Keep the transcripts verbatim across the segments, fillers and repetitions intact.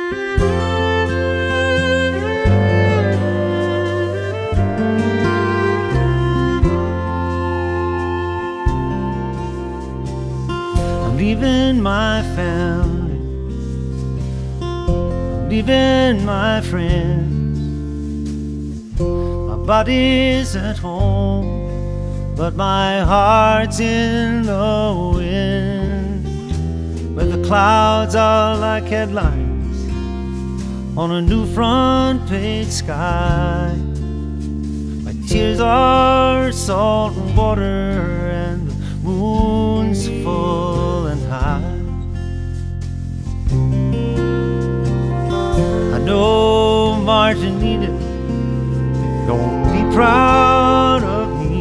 I'm leaving my family, I'm leaving my friends. My body's at home, but my heart's in the wind, where the clouds are like headlines on a new front page sky. My tears are salt and water, and the moon's full and high. I know Martin Eden don't be proud of me,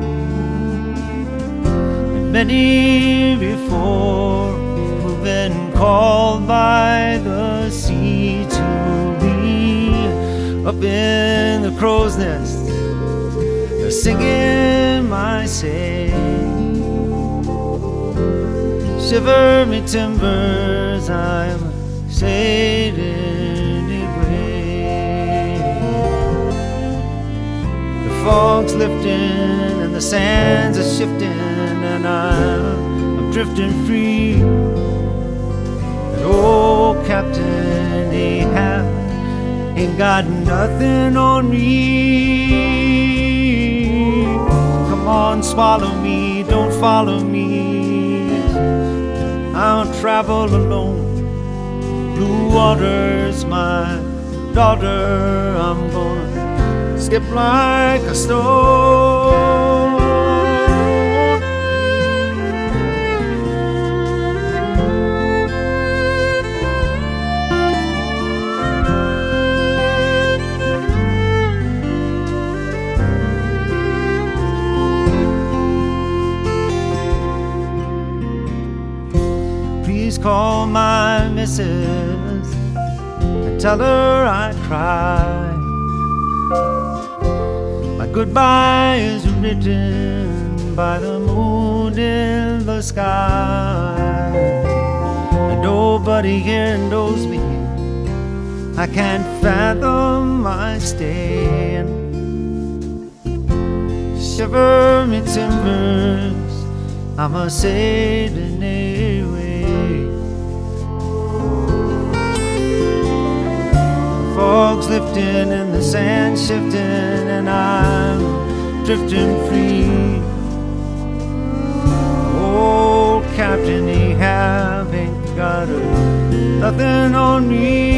and many before who've been called by the sea to be up in the crow's nest. They're singing my say, shiver me timbers, I'm sailing away. The fog's lifting and the sands are shifting, and I'm, I'm drifting free. And oh, Captain Ahab ain't got nothing on me. Come on, swallow me, don't follow me. I'll travel alone. Blue water's my daughter. I'm gonna skip like a stone. Please call my missus and tell her I cried. My goodbye is written by the moon in the sky, and nobody here knows me. I can't fathom my staying. Shiver me timbers, I'm a sailing away. Fog's lifting and the sand shifting, and I'm drifting free. Old Captain Ahab ain't got a, nothing on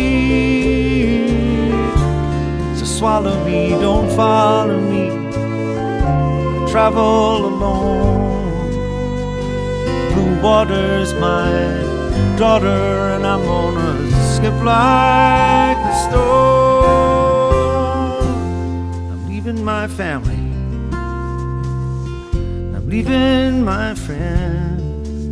me. So swallow me, don't follow me. I travel alone. Blue water's my daughter, and I'm gonna skip like a stone. I'm leaving my family, I'm leaving my friends.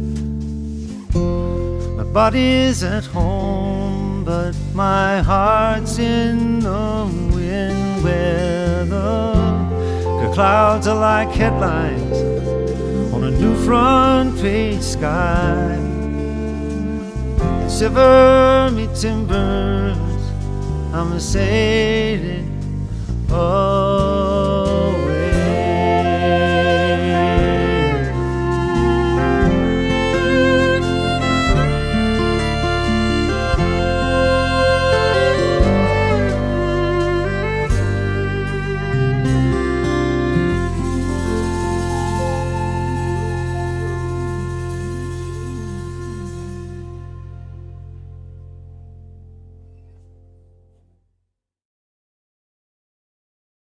My body's at home, but my heart's in the wind, where the, the clouds are like headlines on a new front page sky. Shiver me timbers, I'm a sailing away.